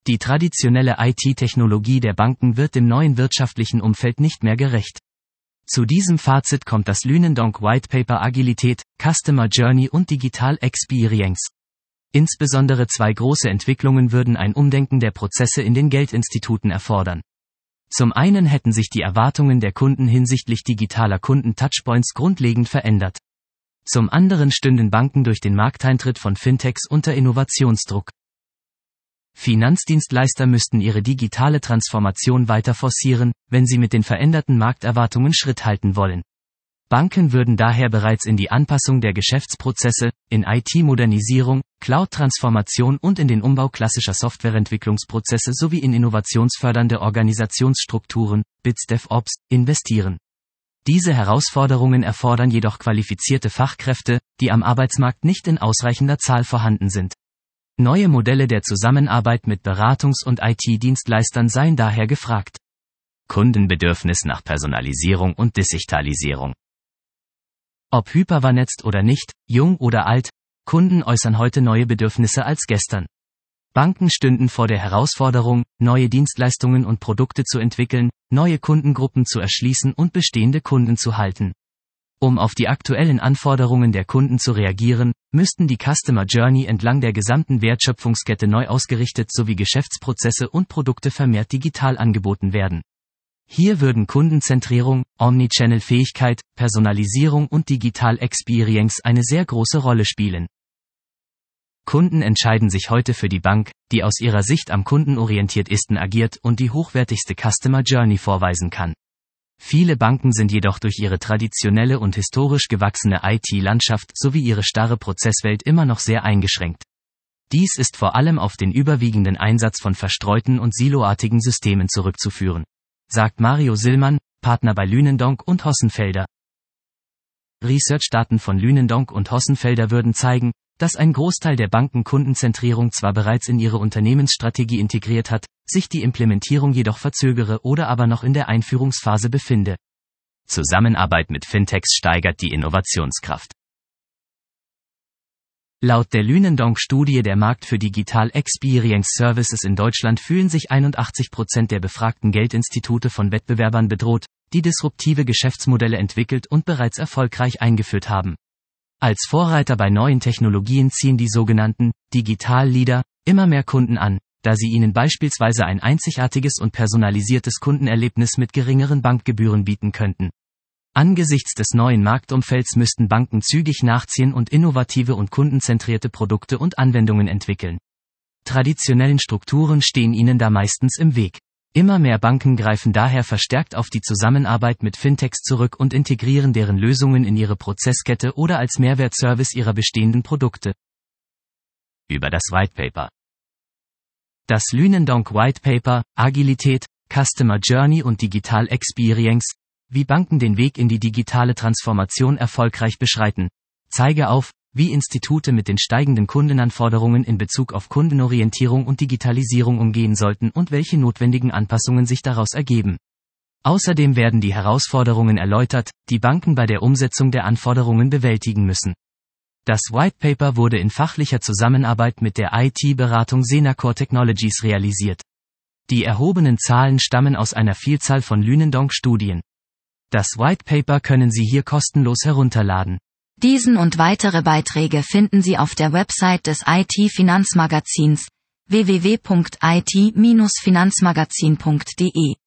Die traditionelle IT-Technologie der Banken wird dem neuen wirtschaftlichen Umfeld nicht mehr gerecht. Zu diesem Fazit kommt das Lünendonk White Paper Agilität, Customer Journey und Digital Experience. Insbesondere zwei große Entwicklungen würden ein Umdenken der Prozesse in den Geldinstituten erfordern. Zum einen hätten sich die Erwartungen der Kunden hinsichtlich digitaler Kunden-Touchpoints grundlegend verändert. Zum anderen stünden Banken durch den Markteintritt von Fintechs unter Innovationsdruck. Finanzdienstleister müssten ihre digitale Transformation weiter forcieren, wenn sie mit den veränderten Markterwartungen Schritt halten wollen. Banken würden daher bereits in die Anpassung der Geschäftsprozesse, in IT-Modernisierung, Cloud-Transformation und in den Umbau klassischer Softwareentwicklungsprozesse sowie in innovationsfördernde Organisationsstrukturen, BizDevOps, investieren. Diese Herausforderungen erfordern jedoch qualifizierte Fachkräfte, die am Arbeitsmarkt nicht in ausreichender Zahl vorhanden sind. Neue Modelle der Zusammenarbeit mit Beratungs- und IT-Dienstleistern seien daher gefragt. Kundenbedürfnis nach Personalisierung und Digitalisierung. Ob hypervernetzt oder nicht, jung oder alt, Kunden äußern heute neue Bedürfnisse als gestern. Banken stünden vor der Herausforderung, neue Dienstleistungen und Produkte zu entwickeln, neue Kundengruppen zu erschließen und bestehende Kunden zu halten. Um auf die aktuellen Anforderungen der Kunden zu reagieren, müssten die Customer Journey entlang der gesamten Wertschöpfungskette neu ausgerichtet sowie Geschäftsprozesse und Produkte vermehrt digital angeboten werden. Hier würden Kundenzentrierung, Omnichannel-Fähigkeit, Personalisierung und Digital Experience eine sehr große Rolle spielen. Kunden entscheiden sich heute für die Bank, die aus ihrer Sicht am Kunden orientiert ist und agiert und die hochwertigste Customer Journey vorweisen kann. Viele Banken sind jedoch durch ihre traditionelle und historisch gewachsene IT-Landschaft sowie ihre starre Prozesswelt immer noch sehr eingeschränkt. Dies ist vor allem auf den überwiegenden Einsatz von verstreuten und siloartigen Systemen zurückzuführen, sagt Mario Sillmann, Partner bei Lünendonk und Hossenfelder. Research-Daten von Lünendonk und Hossenfelder würden zeigen, dass ein Großteil der Banken Kundenzentrierung zwar bereits in ihre Unternehmensstrategie integriert hat, sich die Implementierung jedoch verzögere oder aber noch in der Einführungsphase befinde. Zusammenarbeit mit Fintechs steigert die Innovationskraft. Laut der Lünendonk-Studie der Markt für Digital Experience Services in Deutschland fühlen sich 81% der befragten Geldinstitute von Wettbewerbern bedroht, die disruptive Geschäftsmodelle entwickelt und bereits erfolgreich eingeführt haben. Als Vorreiter bei neuen Technologien ziehen die sogenannten Digital-Leader immer mehr Kunden an, da sie ihnen beispielsweise ein einzigartiges und personalisiertes Kundenerlebnis mit geringeren Bankgebühren bieten könnten. Angesichts des neuen Marktumfelds müssten Banken zügig nachziehen und innovative und kundenzentrierte Produkte und Anwendungen entwickeln. Traditionellen Strukturen stehen ihnen da meistens im Weg. Immer mehr Banken greifen daher verstärkt auf die Zusammenarbeit mit Fintechs zurück und integrieren deren Lösungen in ihre Prozesskette oder als Mehrwertservice ihrer bestehenden Produkte. Über das White Paper. Das Lünendonk White Paper, Agilität, Customer Journey und Digital Experience, wie Banken den Weg in die digitale Transformation erfolgreich beschreiten, zeige auf, wie Institute mit den steigenden Kundenanforderungen in Bezug auf Kundenorientierung und Digitalisierung umgehen sollten und welche notwendigen Anpassungen sich daraus ergeben. Außerdem werden die Herausforderungen erläutert, die Banken bei der Umsetzung der Anforderungen bewältigen müssen. Das White Paper wurde in fachlicher Zusammenarbeit mit der IT-Beratung Senacor Technologies realisiert. Die erhobenen Zahlen stammen aus einer Vielzahl von Lünendonk-Studien. Das White Paper können Sie hier kostenlos herunterladen. Diesen und weitere Beiträge finden Sie auf der Website des IT-Finanzmagazins www.it-finanzmagazin.de.